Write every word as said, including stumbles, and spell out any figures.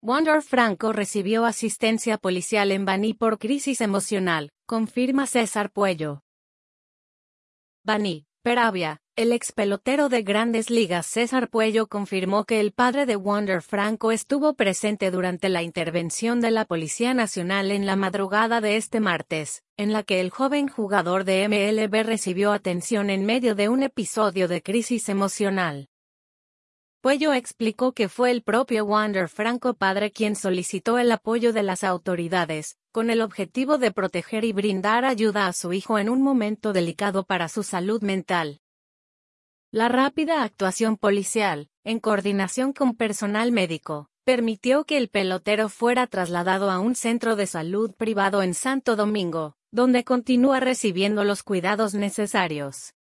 Wander Franco recibió asistencia policial en Baní por crisis emocional, confirma César Puello. Baní, Peravia. El ex pelotero de Grandes Ligas César Puello confirmó que el padre de Wander Franco estuvo presente durante la intervención de la Policía Nacional en la madrugada de este martes, en la que el joven jugador de M L B recibió atención en medio de un episodio de crisis emocional. Puello explicó que fue el propio Wander Franco padre quien solicitó el apoyo de las autoridades, con el objetivo de proteger y brindar ayuda a su hijo en un momento delicado para su salud mental. La rápida actuación policial, en coordinación con personal médico, permitió que el pelotero fuera trasladado a un centro de salud privado en Santo Domingo, donde continúa recibiendo los cuidados necesarios.